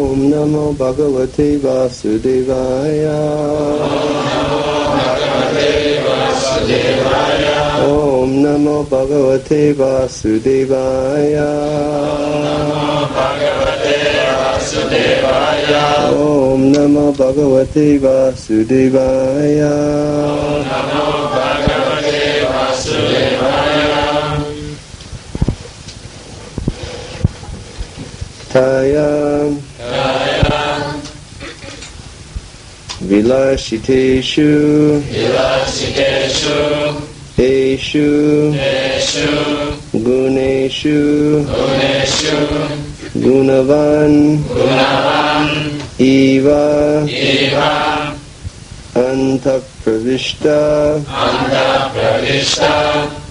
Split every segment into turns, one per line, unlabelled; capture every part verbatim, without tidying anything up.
Om Namo Bhagavate Vasudevaya. Om Namo Bhagavate Vasudevaya. Om Namo Bhagavate Vasudevaya. Taya Vilashiteshu
Vilashiteshu
Eshu
Eshu
Guneshu
Guneshu
Gunavan
Gunavan
Eva
Eva
Antapravishta
Antapravishta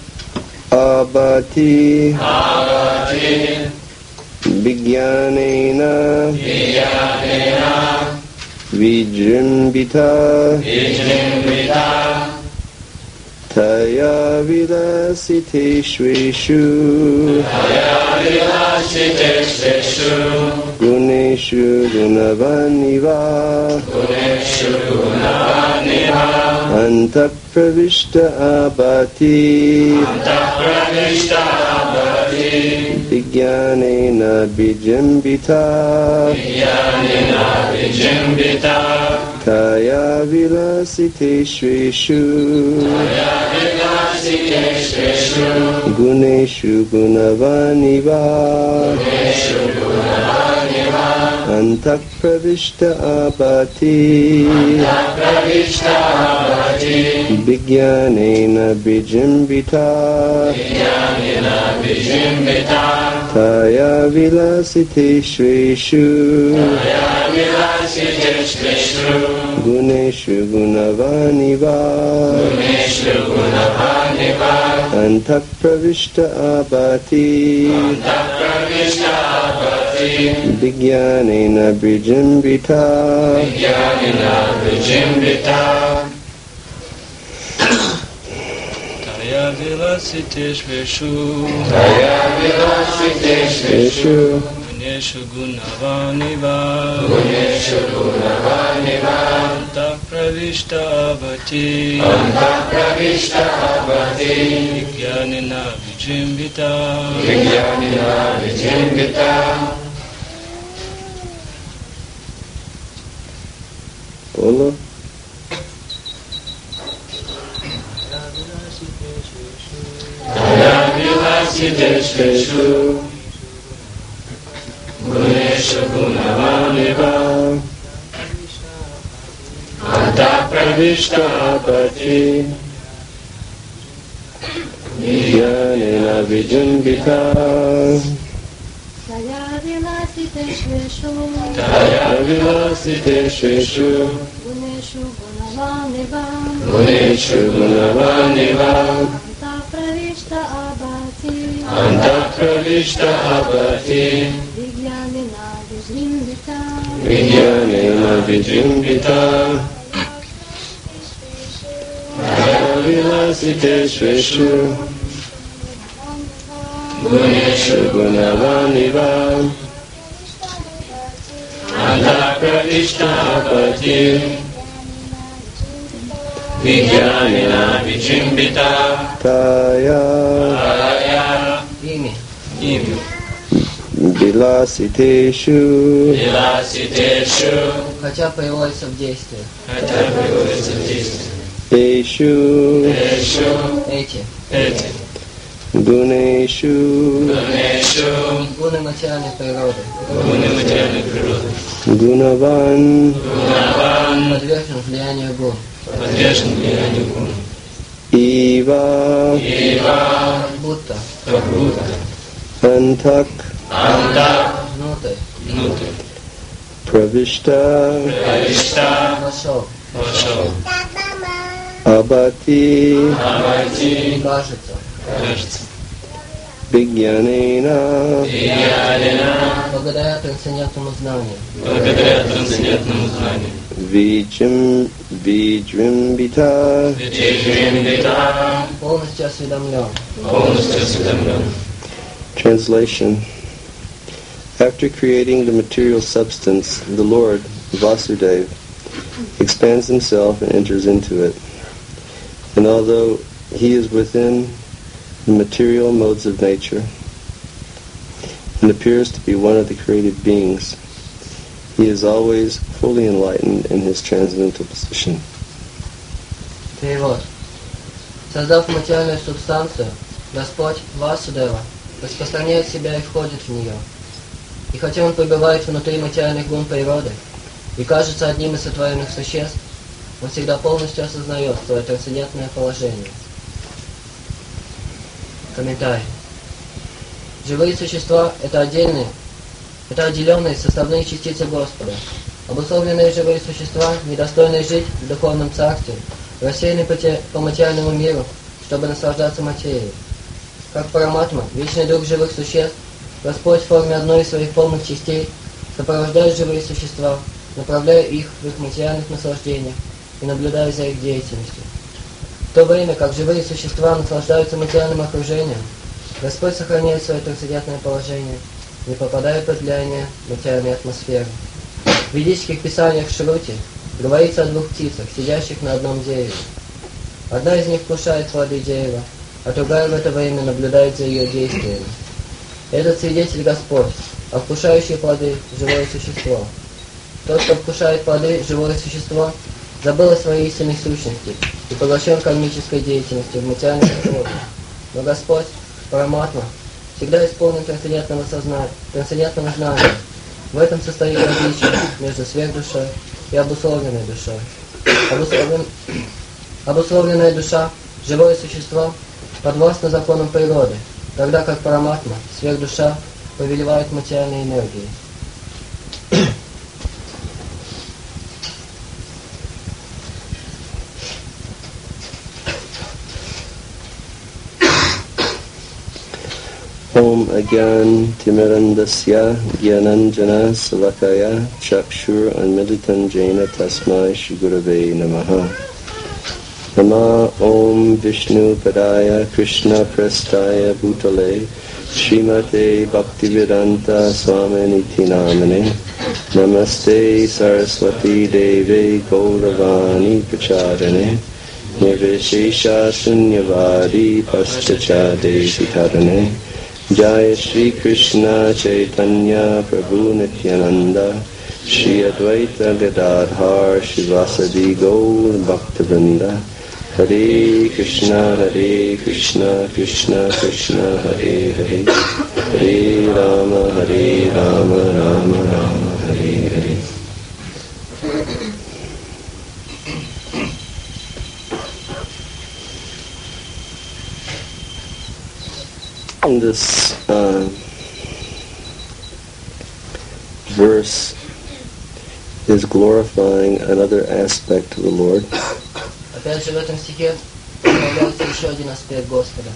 Abati
Abati
Vijnanena
Vijnanena
Vijrimbita
Vijrimbita
Taya Vilasiteshveshu
Taya Vilasiteshveshu
Guneshu Gunavaniva
Guneshu Gunavaniva
Antapravishta Abati
Antapravishta Abati
Vijnanena Vijrimbita
Vijnanena Vijrimbita
Taya Vilasiteshveshu
Taya Vilasiteshveshu
Guneshu Gunavaniva
Guneshu Gunavaniva
Antapravishta Abati
Antapravishta Abati
Vijnanena Vijrimbita
Vijnanena Vijrimbita
Taya Vilasiteshveshu
Taya Vilasiteshveshu
Guneshu Gunavaniva
Guneshu Gunavaniva
Antapravishta Abati
Antapravishta Abati
Vijnanena Vijrimbita
Vijnanena Vijrimbita Taya Vilasiteshveshu Taya Vilasiteshveshu Guneshu Gunavaniva Guneshu Gunavaniva Antapravishta Abati Antapravishta Abati Vijnanena Vijrimbita Vijnanena Vijrimbita
Bolo.
Taya Vilasiteshveshu Guneshu Gunavaniva Antapravishta Abati
Vijnanena Vijrimbita
Taya Vilasiteshveshu
Taya
Vilasiteshveshu
Guneshu Gunavaniva
Guneshu Gunavaniva
Antapravishta Abati
Antapravishta Abati
Vijnanena Vijrimbita
Vijnanena Vijrimbita Taya Vilasiteshveshu
Guneshu
Gunavaniva
Antapravishta Abati Vijnanena Vijrimbita
Taya
Taya
Имя.
Имя
Vilasiteshu
Vilasiteshu
Хотя приводится в действие.
Хотя приводится в действие
Eshu
Эшу
Эти
Эти
Guneshu
Гунешу
гуны материальной природы
Гуны материальной природы
Gunavan
Гунаван
подвержен влиянию гун.
подвержен влиянию гун
Eva
Ива
Как будто
как будто
Antak
Анта
внутрь
внутрь
Pravishta
Правишта
вошел.
вошел
Abati
Абати
Кажется.
кажется
Vijnanena
Вijnanena
Благодаря трансцендентному знанию.
благодаря трансцендентному знанию
Vijrim Vijrimbita
Виджримбита
Полностью осведомлен.
полностью осведомлен.
Translation. After creating the material substance, the Lord, Vasudeva, expands himself and enters into it. And although he is within the material modes of nature and appears to be one of the created beings, he is always fully enlightened in his transcendental position.
Перевод. Создав материальную субстанцию, Господь Васудева распространяет себя и входит в нее. И хотя он пребывает внутри материальных гун природы и кажется одним из сотворенных существ, он всегда полностью осознает свое трансцендентное положение. Комментарий. Живые существа – это отдельные, это отделенные составные частицы Господа. Обусловленные живые существа, недостойные жить в духовном царстве, рассеяны по материальному миру, чтобы наслаждаться материей. Как Параматма, вечный друг живых существ, Господь в форме одной из своих полных частей сопровождает живые существа, направляя их в их материальных наслаждениях и наблюдая за их деятельностью. В то время как живые существа наслаждаются материальным окружением, Господь сохраняет свое трансцендентное положение, не попадая под влияние материальной атмосферы. В ведических писаниях Шрути говорится о двух птицах, сидящих на одном дереве. Одна из них вкушает плоды дерева, а другая в это время наблюдает за ее действиями. Этот свидетель Господь, а вкушающие плоды – живое существо. Тот, кто вкушает плоды, живое существо, забыл о своей истинной сущности и поглощен кармической деятельностью в материальных условиях. Но Господь, Параматма, всегда исполнен трансцендентного сознания, трансцендентного знания. В этом состоит различие между сверхдушой и обусловленной душой. Обусловлен... Обусловленная душа, живое существо, подвластно законам природы, тогда как Параматма, сверхдуша, повелевает материальной энергией.
Om Agyan Timirandasya Gyananjana Salakaya Chakshur Anmilitan Jaina Tasmai Shri Gurave Namaha. Nama Om Vishnu Padaya Krishna Prestaya Bhutale Srimate Bhaktivedanta Swaminiti Namane Namaste Saraswati Deve Gauravani Prachadane Nirvishesha Sunyavadi Paschacha Deshitadane Jaya Shri Krishna Chaitanya Prabhu Nityananda Shri Advaita Gadadhar Shivasadi Gaur Bhaktivinoda Hare Krishna Hare Krishna Krishna Krishna Hare Hare Hare Rama Hare Rama Rama Rama Hare Hare. This uh, verse is glorifying another aspect of the Lord.
Опять же в этом стихе проявляется еще один аспект Господа.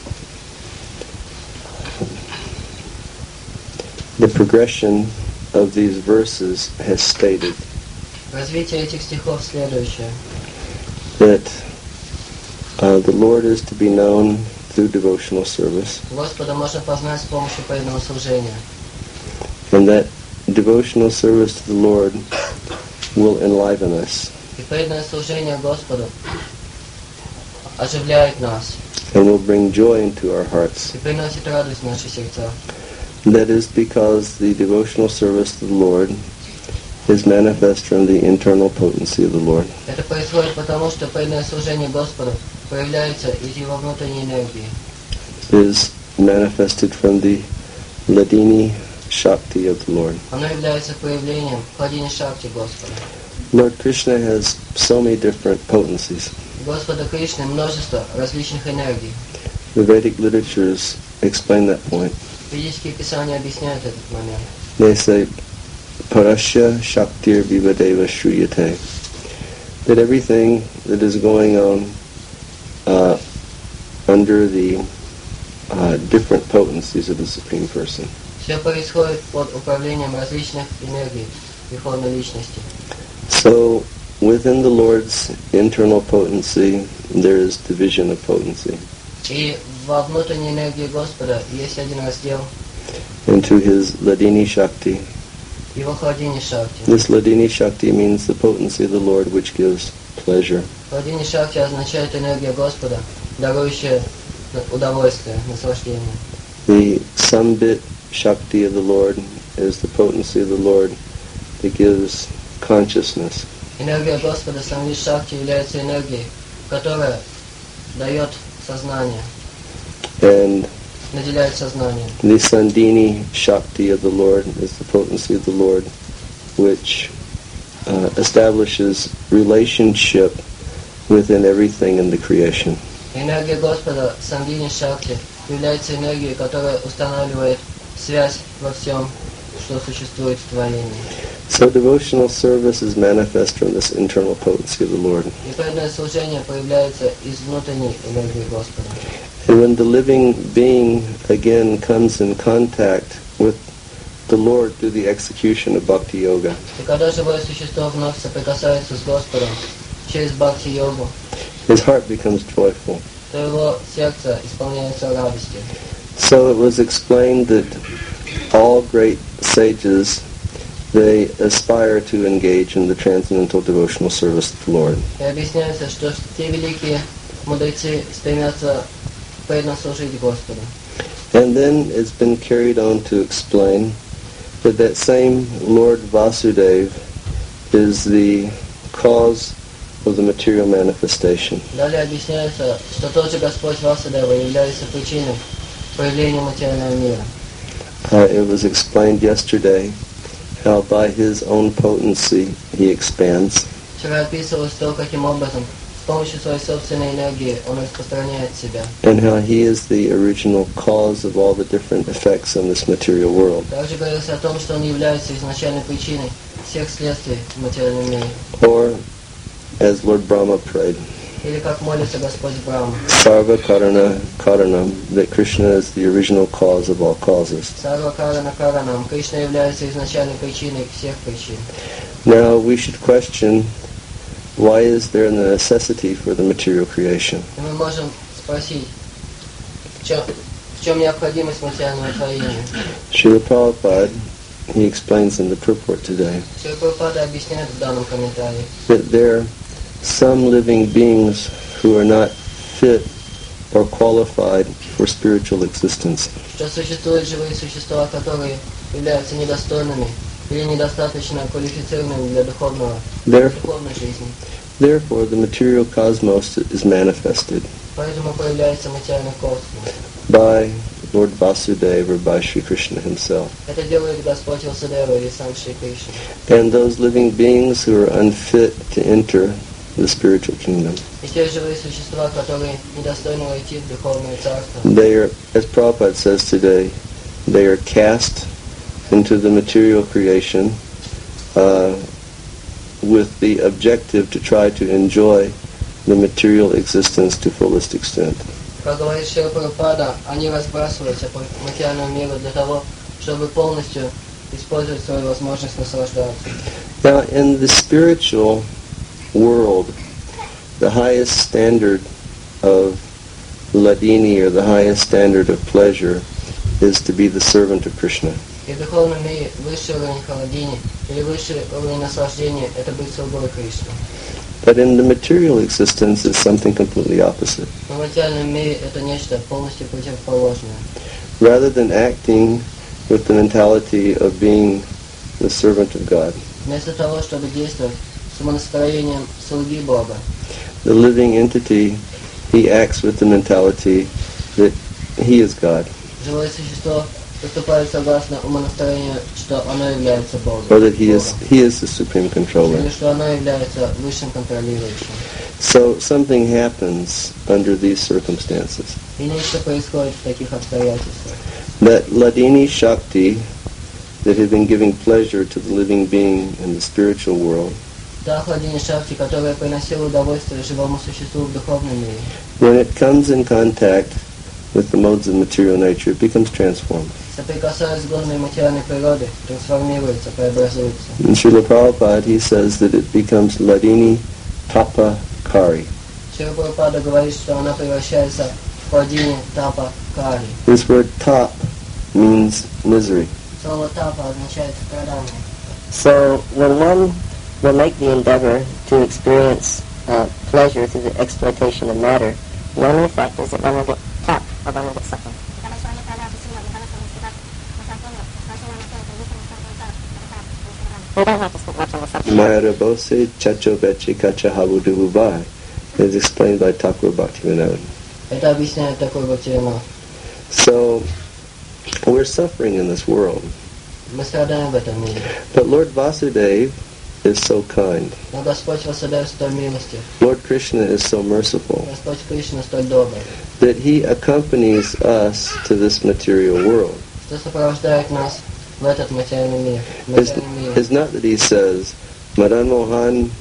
The progression of these verses has stated
Развитие этих стихов следующее.
that uh, the Lord is to be known through devotional service,
Господа можно познать с помощью преданного служения.
and that devotional service to the Lord will enliven us
И преданное служение Господу оживляет нас
and will bring joy into our hearts.
и приносит радость в наши сердца.
That is because the devotional service to the Lord is manifest from the internal potency of the Lord.
Это происходит потому, что преданное служение Господу проявляется из Его внутренней энергии.
It is manifested from the Ladini Shakti of the Lord.
Оно является проявлением Хладини Шакти Господа.
Lord Krishna has so many different potencies.
Господа Кришны множество различных энергий.
The Vedic literatures explain that point.
Ведические писания объясняют этот момент.
They say, Parasya Shaktir Vivadeva Shruyate. That everything that is going on uh, under the uh, different potencies of the Supreme Person.
Все происходит под управлением различных энергий Верховной Личности.
So, within the Lord's internal potency, there is division of potency.
И во внутренней энергии Господа есть один раздел.
into his Ladini Shakti.
его хладини шакти.
This Ladini Shakti means the potency of the Lord which gives pleasure.
Хладини шакти означает энергия Господа, дарующая удовольствие, наслаждение.
The Sambit Shakti of the Lord is the potency of the Lord that gives consciousness.
Энергия Господа, Самвит Шакти, является энергией, которая дает сознание,
And
наделяет сознанием.
the Sandini Shakti of the Lord is the potency of the Lord which uh, establishes relationship within everything in the creation.
Энергия Господа, Сандини Шакти, является энергией, которая устанавливает связь во всем, что существует в творении.
So devotional service is manifest from this internal potency of the Lord.
И преданное служение проявляется из внутренней энергии Господа.
And when the living being again comes in contact with the Lord through the execution of Bhakti Yoga,
И когда живое существо вновь соприкасается с Господом через Бхакти-йогу,
his heart becomes joyful.
то его сердце исполняется радостью.
So it was explained that all great sages, they aspire to engage in the transcendental devotional service of the Lord.
И объясняется, что те великие мудрецы стремятся преданно служить Господу.
And then it's been carried on to explain that that same Lord Vasudeva is the cause of the material manifestation.
Далее объясняется, что тот же Господь Васудева является причиной проявления материального мира.
Uh, it was explained yesterday how by his own potency he expands,
Вчера описывалось то, каким образом с помощью своей собственной энергии он распространяет себя.
and how he is the original cause of all the different effects on this material world.
Также говорилось о том, что он является изначальной причиной всех следствий в материальном мире.
Or, as Lord Brahma prayed,
Или как молится Господь Брахма.
Sarva Karana Karanam, that Krishna is the original cause of all causes.
Сарва Карана Каранам. Кришна является изначальной причиной всех причин.
Now we should question, why is there the necessity for the material creation?
И мы можем спросить, в чем, в чем необходимость материального творения?
Srila Prabhupada, he explains in the purport today,
Шрила Прабхупада объясняет в данном комментарии,
that there are some living beings who are not fit or qualified for spiritual existence.
что существуют живые существа, которые являются недостойными или недостаточно квалифицированными для духовного,
Therefore,
духовной жизни.
therefore, the material cosmos is manifested
Поэтому появляется материальный космос.
by Lord Vasudeva or by Sri Krishna himself.
Это делает Господь Васудева или сам Шри Кришна.
And those living beings who are unfit to enter the spiritual kingdom,
И те живые существа, которые недостойны войти в духовное царство,
they are, as Prabhupada says today, they are cast into the material creation uh, with the objective to try to enjoy the material existence to fullest extent.
как говорит Шрила Прабхупада, они разбрасываются по материальному миру для того, чтобы полностью использовать свою возможность наслаждаться.
Now, in the spiritual world, the highest standard of ladini, or the highest standard of pleasure, is to be the servant of Krishna.
И в духовном мире высший уровень халадини или высший уровень наслаждения – это быть слугой Кришны.
But in the material existence, it's something completely opposite.
Но в материальном мире это нечто полностью противоположное.
Rather than acting with the mentality of being the servant of God,
Вместо того, чтобы действовать с умонастроением слуги Бога,
the living entity, he acts with the mentality that he is God,
живое существо поступает согласно умонастроению, что оно является Богом,
or that he is
Богом,
he is the supreme controller.
или что оно является высшим контролирующим.
So something happens under these circumstances.
И нечто происходит в таких обстоятельствах.
That Ladini Shakti that had been giving pleasure to the living being in the spiritual world,
Та хладини шакти, которая приносила удовольствие живому существу в духовном мире,
when it comes in contact with the modes of material nature, it becomes transformed.
соприкасаясь с гонной материальной природы, трансформируется, преобразуется.
In Srila Prabhupada, he says that it becomes Ladini Tapa Kari.
Шрила Прабхупада говорит, что она превращается в хладини тапа кари.
This word tap means misery.
Слово тапа означает страдание.
So when one will make the endeavor to experience uh, pleasure through the exploitation of matter, the only effect is that one will get tap, or one will get suffering. We don't have to speak much on the subject.
Mayarabose chacho bechi kacha habudububai is explained by Thakur Bhaktivinoda.
Это объясняет такой Бхактивинод.
So, we're suffering in this world.
Мы страдаем в этом мире.
But Lord Vasudeva is so kind.
Но Господь Васудев столь милостив.
Lord Krishna is so merciful
Господь Кришна столь добрый.
that he accompanies us to this material world.
Что сопровождает нас в этот материальный мир. В
It's,
материальный мир.
it's not that he says, Madan Mohan,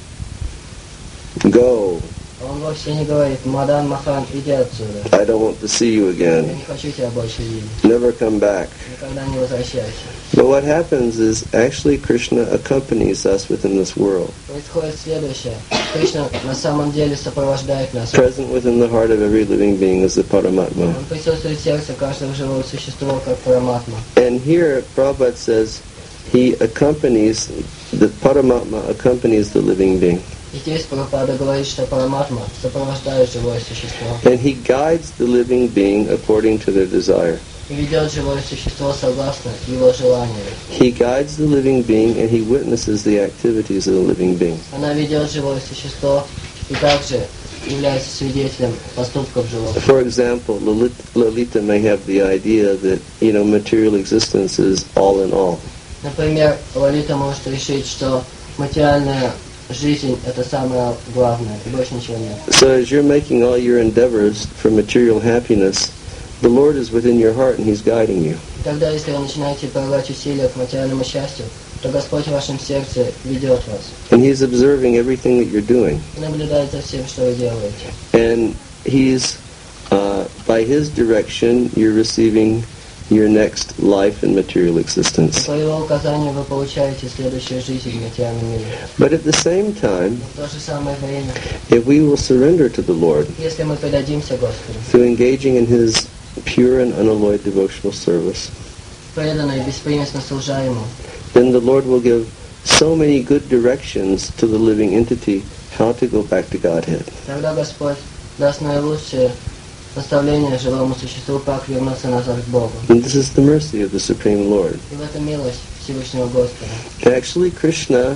go.
Он вовсе не говорит: Мадан Махан, иди отсюда.
I don't want to see you
Я
again.
не хочу тебя больше видеть.
Never come back.
Никогда не возвращайся.
But what happens is actually Krishna accompanies us within this world,
Происходит следующее. Кришна на самом деле сопровождает нас.
present within the heart of every living being is the Paramatma.
Он присутствует в сердце каждого живого существа, как Параматма.
And here Prabhupada says he accompanies, the Paramatma accompanies the living being.
И здесь Прабхупада говорит, что Параматма сопровождает живое существо
And he guides the living being according to their desire.
и ведет живое существо согласно его желанию.
He guides the living being and he witnesses the activities of the living being.
Она ведет живое существо и также является свидетелем поступков живого.
For example, Lalit- Lalita may have the idea that, you know, material existence is all in all.
Например, Лалита может решить, что материальная жизнь — это самое главное, и больше ничего нет.
So as you're making all your endeavors for material happiness, the Lord is within your heart and he's guiding you.
И тогда, если вы начинаете прилагать усилия к материальному счастью, то Господь в вашем сердце ведет вас
And he's observing everything that you're doing.
и наблюдает за всем, что вы делаете.
And he's, uh, by his direction, you're receiving your next life in material
И
existence.
по его указанию вы получаете следующую жизнь в материальном мире.
But at the same time,
Но в то же самое время,
if we will surrender to the Lord
если мы предадимся Господу,
through engaging in his pure and unalloyed devotional service,
преданно и беспримесно служа Ему,
then the Lord will give so many good directions to the living entity how to go back to Godhead.
тогда Господь даст наилучшее наставление живому существу, как вернуться назад к Богу.
And this is the mercy of the Supreme Lord.
И в этом милость Всевышнего Господа.
Actually, Krishna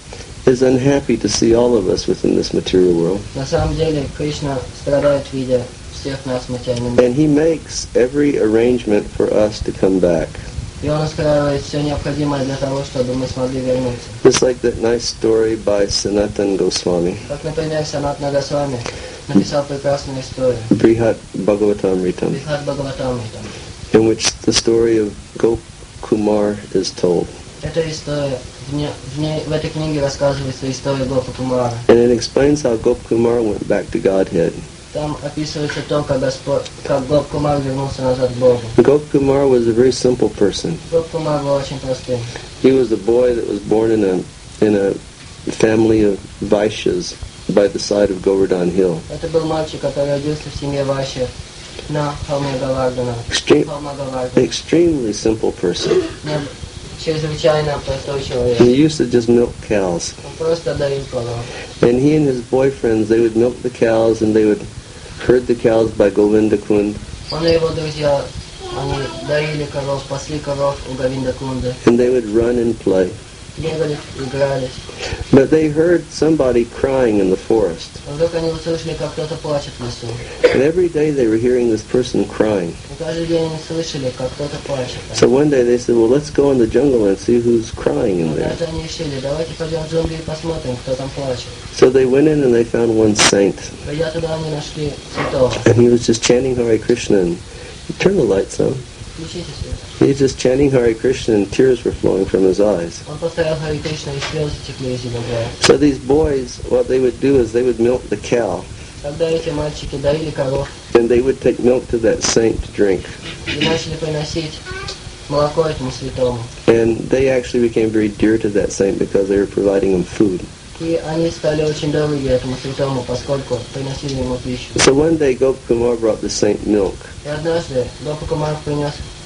is unhappy to see all of us within this material world.
На самом деле, Кришна страдает, видя всех нас в материальном мире.
And he makes every arrangement for us to come back.
И Он устраивает все необходимое для того, чтобы мы смогли вернуться.
Just like that nice story by Sanatan Goswami,
Как, например, Санат Нагосвами написал прекрасную историю.
Brihat Bhagavatamritam,
Вихат Бхагаватамрита.
in which the story of Gop Kumar is told.
Эта история, в, ней, в, ней, в этой книге рассказывается история Гопа Кумара.
And it explains how Gop Kumar went back to Godhead.
Там описывается то, как, Господь, как Гоп Кумар вернулся назад к Богу.
Gop Kumar was a very simple person.
Гоп Кумар был очень простым.
He was a boy that was born in a in a family of Vaishyas by the side of Govardhan Hill.
Это был мальчик, который родился в семье Вайши на холме Гавардана.
Extreme,
Холма Гавардана.
extremely simple person.
Не- Чрезвычайно простой человек.
He used to just milk cows.
Он просто доил коров.
And he and his boyfriends, they would milk the cows and they would herd the cows by Govinda Kund.
Он и его друзья, они доили коров, пасли коров у Говинда Кунды.
And they would run and play.
Бегали, игрались.
But they heard somebody crying in the forest.
Но вдруг они услышали, как кто-то плачет в лесу.
And every day they were hearing this person crying.
И каждый день они слышали, как кто-то плачет.
So one day they said, well, let's go in the jungle and see who's crying in there.
Однажды они решили, давайте пойдем в джунгли и посмотрим, кто там плачет.
So they went in and they found one saint.
Придя туда, они нашли святого.
And he was just chanting Hare Krishna and turn the lights on.
Включите свет.
He was just chanting Hare Krishna and tears were flowing from his eyes.
Он повторял Хари Кришна, и слезы текли из его глаз.
So these boys, what they would do is they would milk the cow
Тогда эти мальчики доили коров
and they would take milk to that saint to drink.
и начали приносить молоко этому святому.
And they actually became very dear to that saint because they were providing him food.
И они стали очень дороги этому святому, поскольку приносили ему пищу.
So one day Gop Kumar brought the saint milk.
И однажды Гопа Кумар принес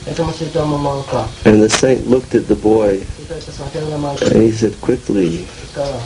этому святому молока.
And the saint looked at the boy
Святой посмотрел на мальчика
and he said, quickly,
и сказал,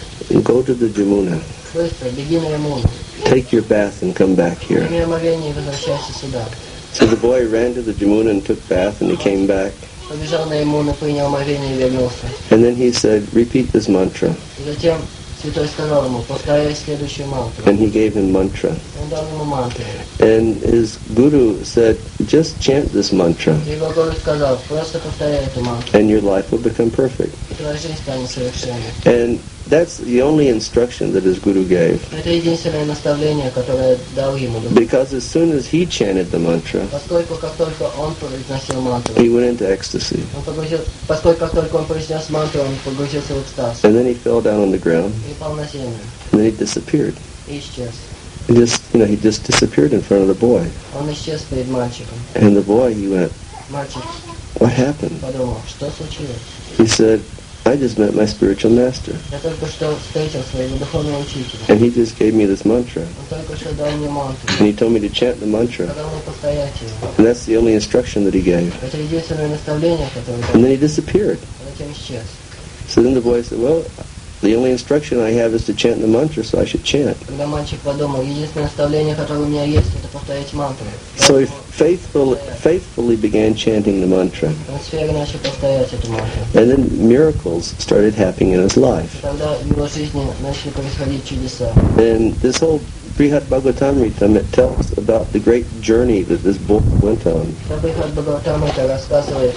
go to the Jamuna,
быстро, беги на Ямуну,
take your bath and come back here.
прими омовение и возвращайся сюда.
So the boy ran to the Jamuna and took bath and he came back.
Побежал на Ямуну, принял омовение и вернулся.
And then he said, repeat this mantra.
И затем святой сказал ему, повторяй следующую мантру.
And he gave him mantra.
Он дал ему мантру.
And his guru said, just chant this mantra
И его гуру сказал, просто повторяй эту мантру,
and your life will become perfect.
и твоя жизнь станет совершенной.
And that's the only instruction that his guru gave.
Это единственное наставление, которое дал ему.
Because as soon as he chanted the mantra,
Поскольку как только он произносил мантру,
he went into ecstasy.
он погрузил, поскольку как только он произнес мантру, он погрузился в экстаз
And then he fell down on the ground
и упал на землю
and then he disappeared.
и исчез.
He just, you know, he just disappeared in front of the boy.
Он исчез перед мальчиком.
And the boy, he went,
Мальчик
what happened?
подумал, что случилось?
He said, I just met my spiritual master.
Я только что встретил своего духовного учителя.
And he just gave me this mantra.
Он только что дал мне мантру.
And he told me to chant the mantra.
Сказал мне повторять его.
And that's the only instruction that he gave.
Это единственное наставление, которое
And
дал.
then he disappeared.
А затем исчез.
So then the boy said, well, the only instruction I have is to chant the mantra, so I should chant.
Когда мальчик подумал, единственное наставление, которое у меня есть, это повторять мантру.
So he faithful, faithfully began chanting the mantra.
Он сферы начал повторять эту мантру.
And then miracles started happening in his life.
Тогда в его жизни начали происходить чудеса.
And this whole Brihad Bhagavatamrita, it tells about the great journey that this boy went on.
Брихад Бхагаватамрита рассказывает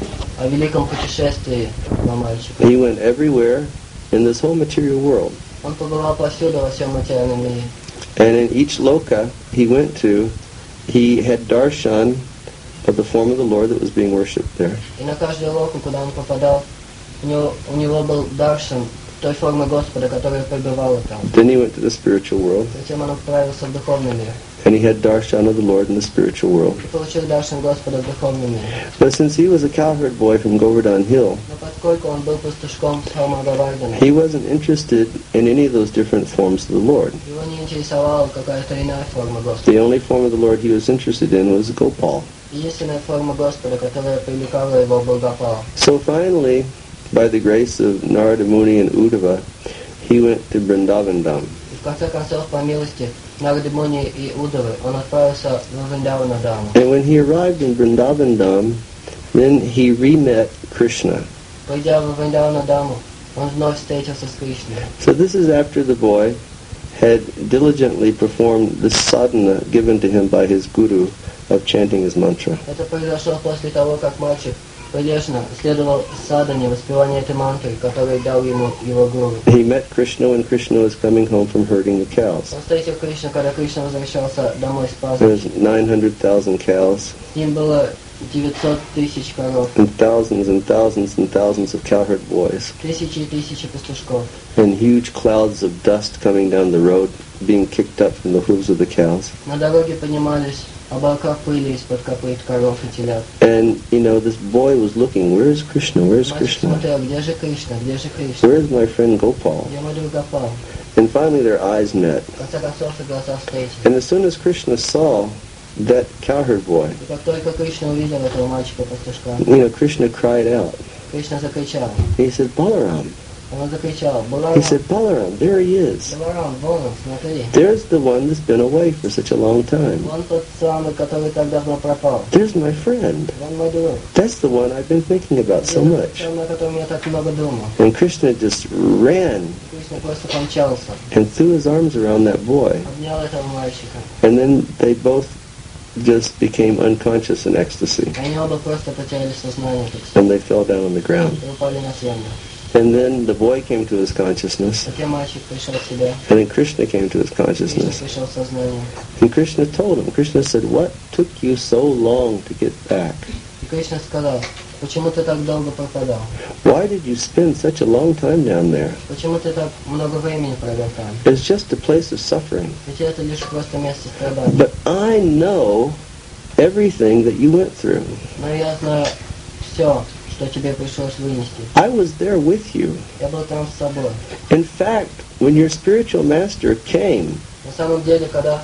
о великом путешествии на мальчика.
He went everywhere in this whole material world.
Он побывал повсюду во всем материальном мире.
And in each loka he went to, he had darshan of the form of the Lord that was being worshipped there.
И на каждую локу, куда он попадал, у него, у него был даршан той формы Господа, которая пребывала там.
Then he went to the spiritual world,
Затем он отправился в духовный мир
and he had darshan of the Lord in the spiritual world.
и получил даршан Господа в духовном мире.
But since he was a cowherd boy from Govardhan Hill,
Но поскольку он был пастушком с холма Гавардана,
he wasn't interested in any of those different forms of the Lord.
его не интересовала какая-то иная форма Господа.
The only form of the Lord he was interested in was Gopal.
Единственная форма Господа, которая привлекала его, был Гопал.
So finally, by the grace of Narada Muni and Uddhava, he went to Vrindavan Dham.
И в конце концов, по милости Нарады Муни и Удавы, он отправился в Вриндавана Даму.
And when he arrived in Vrindavan Dham, then he re-met Krishna.
Придя в Вриндавана Даму, он вновь встретился с Кришной.
So this is after the boy had diligently performed the sadhana given to him by his guru of chanting his mantra.
Это произошло после того, как мальчик прилежно следовал садхане воспевания этой мантры, которую дал ему его гуру.
He met Krishna when Krishna was coming home from herding the cows.
Он встретил Кришну, когда Кришна возвращался домой с
There was
пастбища.
nine hundred thousand cows
С ним было девятьсот тысяч коров,
and thousands and thousands and thousands of cowherd boys
тысячи и тысячи пастушков.
and huge clouds of dust coming down the road being kicked up from the hooves of the cows.
На дороге поднимались облака пыли из-под копыт коров и телят.
And, you know, this boy was looking, where's Krishna, where's
Мальчик
Krishna?
смотрел, где же Кришна, где же Кришна,
Where's my friend Gopal?
где мой друг Гопал.
And finally their eyes met.
В конце концов, их глаза встретились.
And as soon as Krishna saw that cowherd boy,
И как только Кришна увидел этого мальчика-пастушка,
you know, Krishna cried out.
Кришна закричал.
He said, Balaram.
Он закричал,
He
Баларам,
said, Balaram, there he is.
Баларам, вон он, смотри.
There's the one that's been away for such a long time.
Вон тот самый, который так давно пропал.
There's my friend.
Вон мой друг.
That's the one I've been thinking about so
Тот
much.
самый, о котором я так много думал.
And Krishna just ran
Кришна просто помчался,
and threw his arms around that boy.
обнял этого мальчика.
And then they both just became unconscious in ecstasy.
И они оба просто потеряли сознание, так сказать,
And they fell down on the ground.
и упали на землю.
And then the boy came to his consciousness.
Затем мальчик пришел в себя,
And then Krishna came to his
Кришна
consciousness.
пришел в сознание.
And Krishna told him, Krishna said, what took you so long to get back?
И Кришна сказал, почему ты так долго пропадал?
Why did you spend such a long time down there?
Почему ты так много времени провел там?
It's just a place of suffering.
Ведь это лишь просто место страданий.
But I know everything that you went through.
Но я знаю все, что тебе пришлось вынести.
I was there with you.
Я был там с собой.
In fact, when your spiritual master came,
На самом деле, когда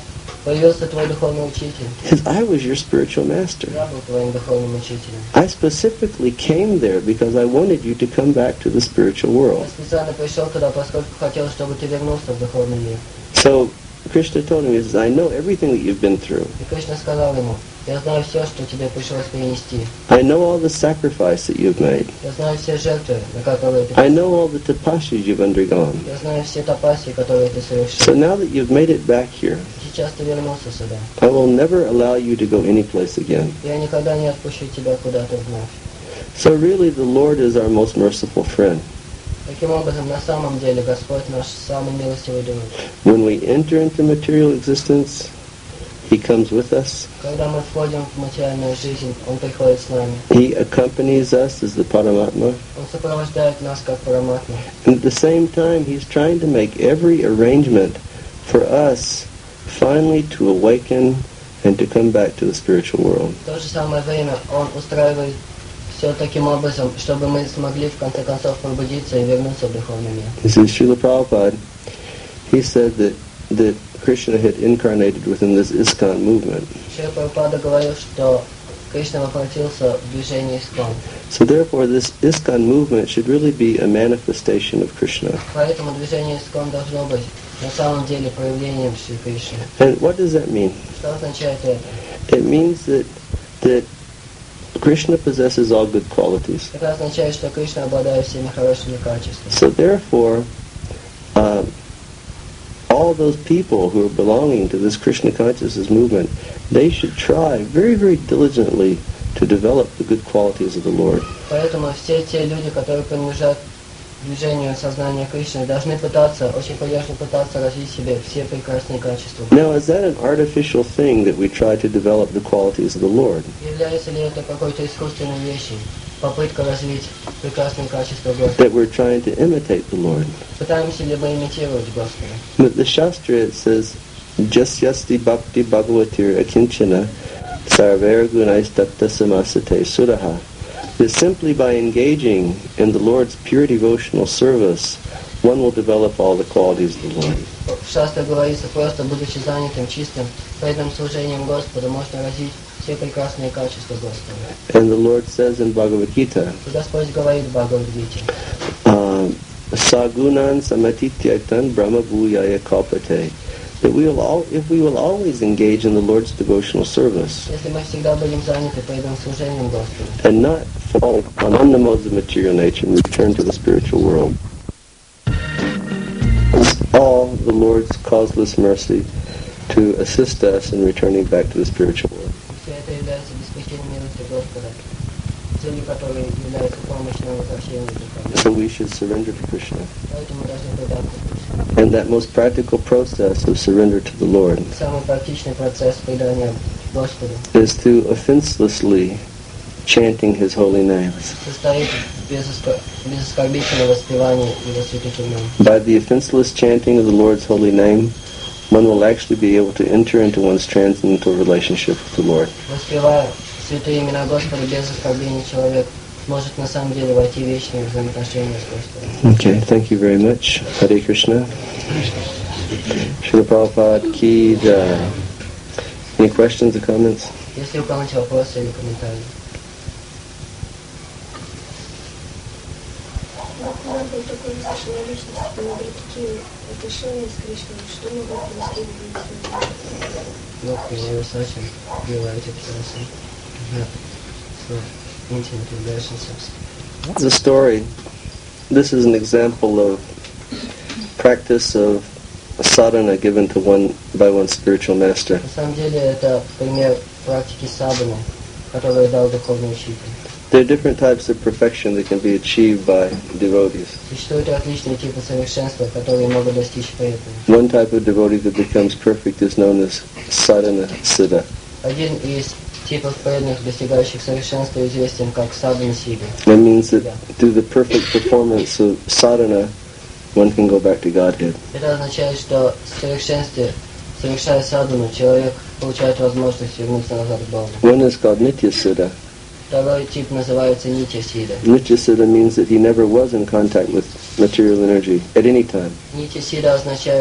Появился твой духовный учитель.
Because I was your spiritual master.
Я был твоим духовным учителем.
I specifically came there because I wanted you to come back to the spiritual
Я
world.
специально пришел туда, поскольку хотел, чтобы ты вернулся в духовный мир.
So Krishna told him, he says, I know everything that you've been through.
И Кришна сказал ему, я знаю все, что тебе пришлось перенести.
I know all the sacrifice that you've made.
Я знаю все жертвы, на которые ты
I know all the tapasas you've undergone.
Я знаю все тапаси, которые ты
So
совершил.
now that you've made it back here,
Сейчас ты вернулся сюда.
I will never allow you to go any place again.
Я никогда не отпущу тебя куда-то вновь.
So really the Lord is our most merciful friend.
Таким образом, на самом деле, Господь наш самый милостивый друг.
When we enter into material existence, He comes with us.
Когда мы входим в материальную жизнь, Он приходит с нами.
He accompanies us as the Paramatma.
Он сопровождает нас как Параматма.
And at the same time, He's trying to make every arrangement for us finally to awaken and to come back to the spiritual world.
В то же самое время Он устраивает все таким образом, чтобы мы смогли в конце концов пробудиться и вернуться в духовный мир.
This is Srila Prabhupada. He said that, that Krishna had incarnated within this ISKCON movement.
Шрила Прабхупада говорил, что Кришна воплотился в движении Искон.
So therefore, this ISKCON movement should really be a manifestation of Krishna.
Поэтому движение Искон должно быть на самом деле проявлением Шри Кришны.
And what does that mean?
Что означает это?
It means that that Krishna possesses all good qualities.
Это означает, что Кришна обладает всеми хорошими качествами.
So therefore, uh, all those people who are belonging to this Krishna consciousness movement, they should try very, very diligently to develop the good qualities of the Lord.
Поэтому все те люди, которые принадлежат движению сознания Кришны, должны пытаться, очень конечно пытаться развить в себе все прекрасные качества.
Now, is that an artificial thing that we try to develop the qualities of the Lord?
Является ли это какой-то искусственной вещью, попытка развить прекрасные качества Господа?
That we're trying to imitate the Lord?
Пытаемся ли мы имитировать Господа?
But the Shastra, it says, Jasyasti bhakti bhagavatir akinchana sarver gunais tatta samasate suraha. That simply by engaging in the Lord's pure devotional service, one will develop all the qualities of the Lord.
В Шастре говорится, просто будучи занятым чистым, преданным служением Господу, можно развить все прекрасные качества Господа.
And the Lord says in Bhagavad Gita,
И Господь говорит в Бхагавад-гите,
um, Sagunan samatityaktan brahma bhuyaya kalpate. That we will all, if we will always engage in the Lord's devotional service
если мы всегда будем заняты преданным служением Господу,
and not fall on the modes of material nature and return to the spiritual world, it's all the Lord's causeless mercy to assist us in returning back to the spiritual world.
все это является беспричинной милостью Господа, целью которой является помощь нам возвращению духовного.
So we should surrender to Krishna.
Поэтому мы должны предаться Кришне.
And that most practical process of surrender to the Lord
Самый практичный процесс предания Господу
is through offenselessly chanting His holy name.
состоит в безоско- безоскорбительном воспевании Его святых имен.
By the offenseless chanting of the Lord's holy name, one will actually be able to enter into one's transcendental relationship with the Lord.
Воспевая святые имена Господа без оскорбления, человек может на самом деле войти в вечные взаимоотношения с Господом.
Okay, thank you very much. Hare Krishna. Srila Prabhupada ki jai. Any questions or comments?
Если у кого-нибудь вопросы или комментарии.
Бхактиван был такой высшей личностью, но были такие отношения с Кришной, что могло привести к бедствию?
Look, we were such a related person. Yeah. So, intimate relationships.
The story. This is an example of practice of sadhana given to one by one spiritual master.
На самом деле это пример практики садханы, которую дал духовный учитель.
There are different types of perfection that can be achieved by devotees.
Существуют различные типы совершенства, которые могут достичь преданные.
One type of devotee that becomes perfect is known as sadhana siddha.
Один из типов преданных, достигающих совершенства, известен как садхана сидха.
That means that through the perfect performance of sadhana, one can go back to Godhead.
Это означает, что в совершенстве, совершая садхану, человек получает возможность вернуться назад к Богу.
One is called nitya siddha.
Второй тип называется нитья сидха.
Nitya siddha means that he never was in contact with material energy at any time.
Нитья сидха означает,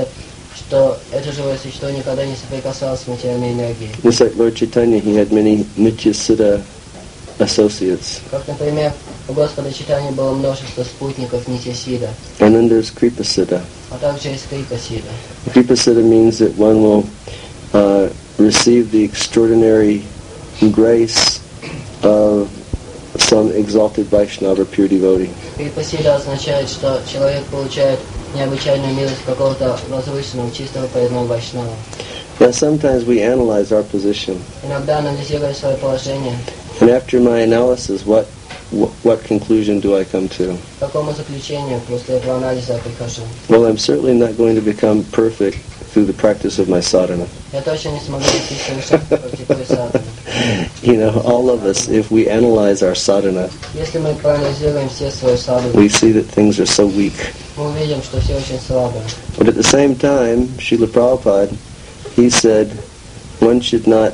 что это живое существо никогда не соприкасалось с материальной энергией.
Just like Lord Chaitanya, he had many Nityasiddha associates.
Как, например, у Господа Чайтаньи было множество спутников Нитья-сидха,
And then there's Kripasiddha.
а также есть Крипа-сидха.
Kripasiddha means that one will uh, receive the extraordinary grace of some exalted Vaishnava pure devotee.
Крипа-сидха означает, что человек получает необычайную милость какого-то возвышенного, чистого преданного вайшнава.
Now sometimes we analyze our position,
Иногда анализируя свое положение,
and after my analysis, what what, what conclusion do I come to?
к какому заключению после этого анализа я прихожу.
Well, I'm certainly not going to become perfect through the practice of my sadhana.
Я точно не смогу достичь совершенства, практикуя садхану.
You know, all of us, if we analyze our sadhana,
Если мы проанализируем все свои садханы,
we see that things are so weak.
мы увидим, что все очень слабо.
But at the same time, Srila Prabhupada, he said, one should not,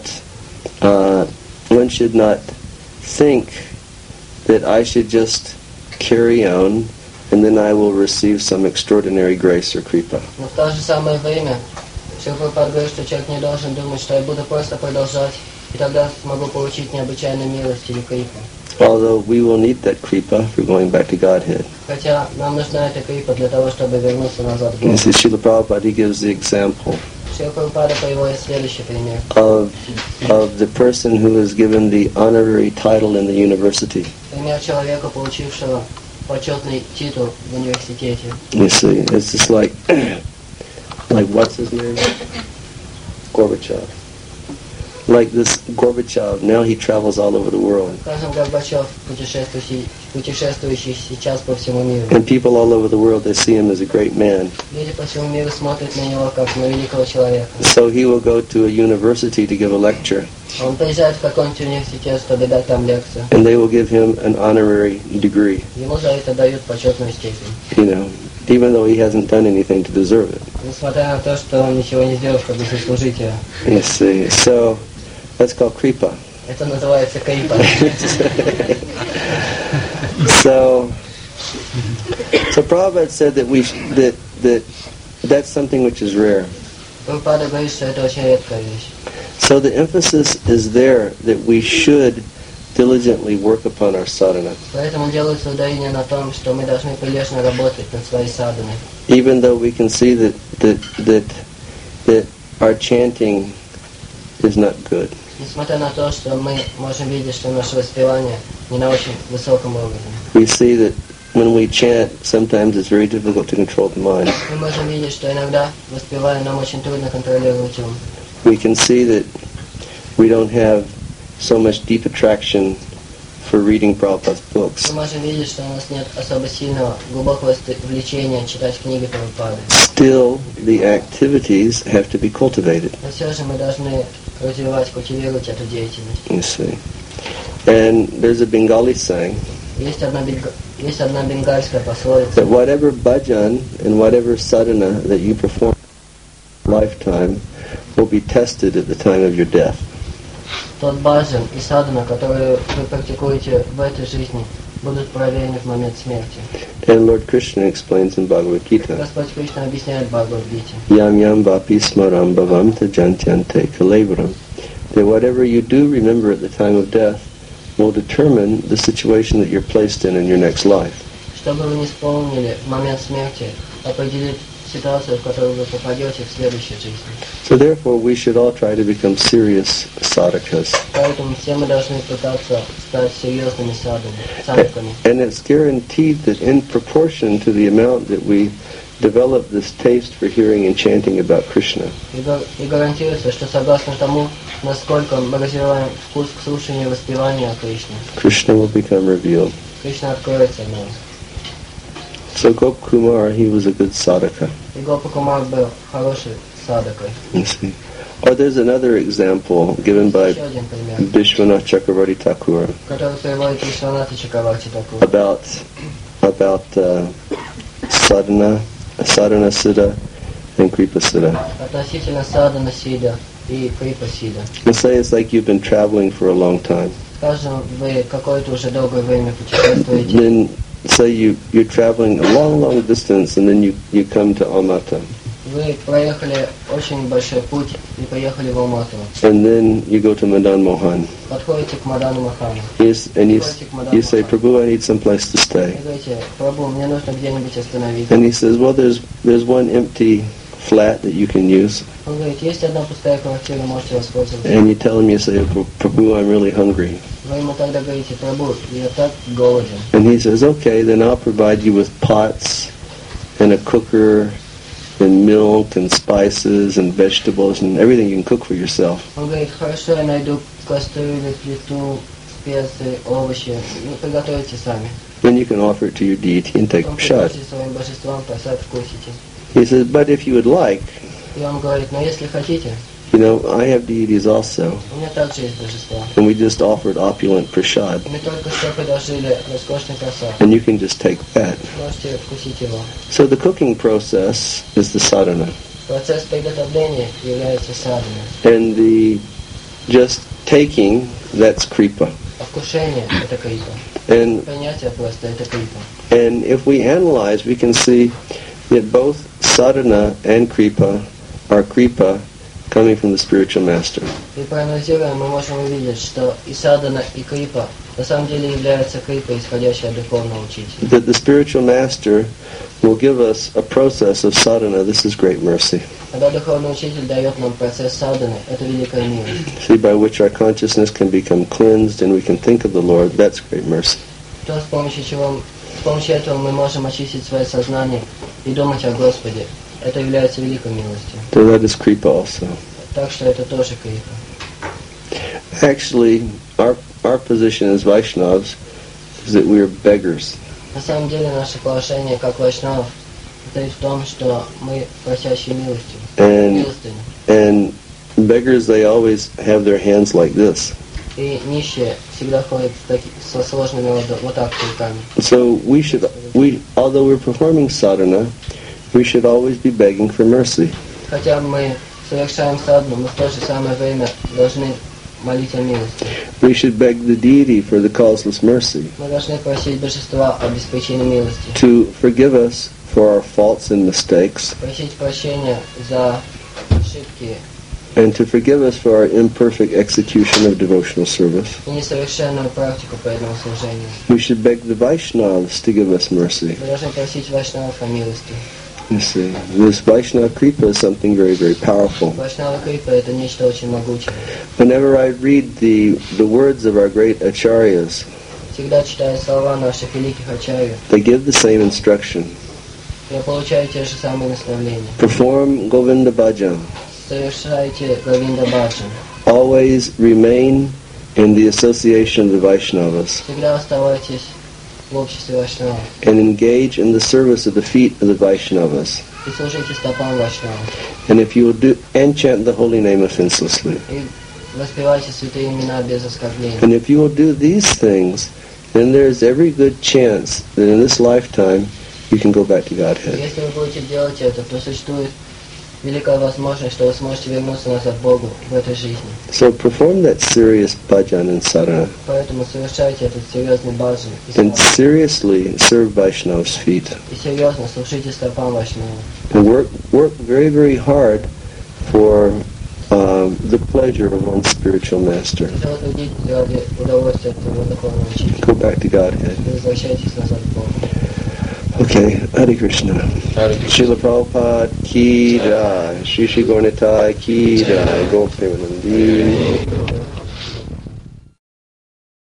uh, one should not think that I should just carry on and then I will receive some extraordinary grace or kripa.
Но в то же самое время Шрила Прабхупада говорит, что человек не должен думать, что я буду просто продолжать, и тогда смогу получить необычайную милость или крипу.
Although we will need that kripa for going back to Godhead.
Хотя нам нужна эта крипа для того, чтобы вернуться назад в
You
Бога.
see, Srila Prabhupada, he gives the example
Шрила Прабхупада приводит следующий пример.
of, of the person who is given the honorary title in the university.
Пример человека, получившего почетный титул в университете.
You see, it's just like, like what's his name? Gorbachev. Like this Gorbachev, now he travels all over the world.
Скажем, Горбачев, путешествующий, путешествующий сейчас по всему миру.
And people all over the world, they see him as a great man.
Люди по всему миру смотрят на него как на великого человека.
So he will go to a university to give a lecture,
Он приезжает в какой-нибудь университет, чтобы дать там лекцию.
and they will give him an honorary degree,
Ему за это дают почетную степень.
you know, even though he hasn't done anything to deserve it.
Несмотря на то, что он ничего не сделал, чтобы заслужить ее.
You see, so that's called kripa.
Это называется крипа.
So, so Prabhupada said that we sh- that that that's something which is rare.
Прабхупада говорит, что это очень редкая вещь.
So the emphasis is there that we should diligently work upon our sadhana,
Поэтому делается ударение на том, что мы должны прилежно работать над своей садханой.
even though we can see that that that that our chanting is not good.
Несмотря на то, что мы можем видеть, что наше воспевание не на очень высоком уровне.
We see that when we chant, sometimes it's very difficult to control the mind.
Мы можем видеть, что иногда, воспевая, нам очень трудно контролировать ум.
We can see that we don't have so much deep attraction for reading Prabhupada's books.
Мы можем видеть, что у нас нет особо сильного, глубокого ст- влечения читать книги Прабхупады.
Still, the activities have to be cultivated,
Но все же мы должны развивать, культивировать эту деятельность.
you see. And there's a Bengali saying
Есть одна, бенга- есть одна бенгальская пословица,
that whatever bhajan and whatever sadhana that you perform in a lifetime will be tested at the time of your death.
тот баджан и садхана, которые вы практикуете в этой жизни, будут проверены в момент смерти.
And Lord Krishna explains in Bhagavad Gita,
Господь Кришна объясняет в Бхагавад-гите,
Yam yam vapi smaram bhavam tajantyante kalevaram, that whatever you do remember at the time of death will determine the situation that you're placed in in your next life.
что бы вы не исполнили в момент смерти, определит ситуацию, в которую вы попадете в следующей жизни.
So therefore we should all try to become serious sadhakas.
Поэтому все мы должны пытаться стать серьезными садхами, садхаками.
And it's guaranteed that in proportion to the amount that we develop this taste for hearing and chanting about Krishna,
И га- И гарантируется, что согласно тому, насколько мы развиваем вкус к слушанию и воспеванию о Кришне,
Krishna will become revealed.
Кришна откроется нам.
So Gop Kumar, he was a good sadhaka.
И Гопа Кумар был хороший садхакой.
You see. Or there's another example given by
Еще один пример,
Vishwanath Chakravarti Thakur
который приводит Вишваната Чакраварти Такур.
about about uh, sadhana, sadhana siddha, and kripa siddha.
Относительно садхана сида и крипа сида.
Let's say it's like you've been traveling for a long time.
Скажем, вы какое-то уже долгое время путешествуете,
Then say you you're traveling a long, long distance, and then you you come to Almaty.
Вы проехали очень большой путь и поехали в Алмату.
and then you go to Madan Mohan.
Подходите к Мадану Махану.
Yes, and you, s- you say, Prabhu, I need some place to
И
stay.
говорите, Прабху, мне нужно где-нибудь остановиться.
And he says, well, there's there's one empty flat that you can use.
Он говорит, есть одна пустая квартира, можете воспользоваться.
And you tell him, you say, Prabhu, I'm really hungry.
Вы ему тогда говорите, Прабху, я так голоден.
And he says, okay, then I'll provide you with pots and a cooker and milk and spices and vegetables and everything you can cook for yourself.
Он говорит, хорошо, я найду кастрюлю, плиту, специи, овощи. Ну, приготовите сами.
Then you can offer it to your deity and take
Потом
prasad.
предложите своим божествам, просад вкусите.
He says, but if you would like,
И он говорит, но если хотите,
you know, I have deities also.
у меня также есть божества.
And we just offered opulent prasad.
Мы только что предложили роскошный просад.
And you can just take that.
Можете вкусить его.
So the cooking process is the sadhana.
Процесс приготовления является садханой.
And the just taking, that's kripa.
А вкушение – это крипа.
And
Принятие просто – это крипа.
and if we analyze, we can see that both sadhana and kripa are kripa coming from the spiritual master.
И проанализируя, мы можем увидеть, что и садхана, и крипа на самом деле являются крипой, исходящей от духовного учителя.
That the spiritual master will give us a process of sadhana. This is great mercy.
Когда духовный учитель дает нам процесс садханы, это великая милость.
See, by which our consciousness can become cleansed and we can think of the Lord. That's great mercy.
То, с помощью чего, с помощью этого мы можем очистить свое сознание и думать о Господе. Это является великой милостью.
So that is kripa also.
Так что это тоже крипа.
Actually, our our position as Vaishnavas is that we are beggars.
На самом деле наше положение как вайшнавов состоит в том, что мы просящие милостью.
And
Милостыню.
and beggars, they always have their hands like this.
И нищие всегда ходят с таки- со сложными вот, вот так руками.
So we should we although we're performing sadhana, we should always be begging for mercy.
Хотя мы совершаем садхану, мы в то же самое время должны молить о милости.
We should beg the deity for the causeless mercy
Мы должны просить божества о беспричинной милости.
to forgive us for our faults and mistakes,
Просить прощения за ошибки
and to forgive us for our imperfect execution of devotional service.
и несовершенную практику преданного служения.
We should beg the Vaishnavas to give us mercy.
Мы должны просить вайшнавов о милости.
You see, this Vaishnava kripa is something very, very powerful.
Вайшнава крипа – это нечто очень могучее.
Whenever I read the, the words of our great acharyas,
Всегда читая слова наших великих ачарьев,
they give the same instruction.
я получаю те же самые наставления.
Perform Govinda Bhajan.
Совершайте Говинда Баджан.
Always remain in the association of the Vaishnavas
Всегда оставайтесь в обществе вайшнавов
and engage in the service of the feet of the Vaishnavas.
и служите стопам вайшнавов.
And if you will do, and chant the holy name offenselessly.
И воспевайте святые имена без оскорбления.
And if you will do these things, then there is every good chance that in this lifetime you can go back to Godhead.
Если вы будете делать это, то существует великая возможность, что вы сможете вернуться назад к Богу в этой жизни.
So perform that serious bhajan and sadhana,
Поэтому совершайте этот серьезный баджан и
and
садхану.
seriously serve Vaishnava's feet.
И серьезно служите стопам вайшнавов.
And work, work very, very hard for um, the pleasure of one's spiritual master.
Все трудитесь ради удовольствия от своего духовного учителя.
Go back to Godhead.
И возвращайтесь назад к Богу.
Okay, Hare Krishna.
Hare Krishna.
Srila Prabhupada ki jai. Shri Shri Gaurnitai ki jai. Go Premanandi.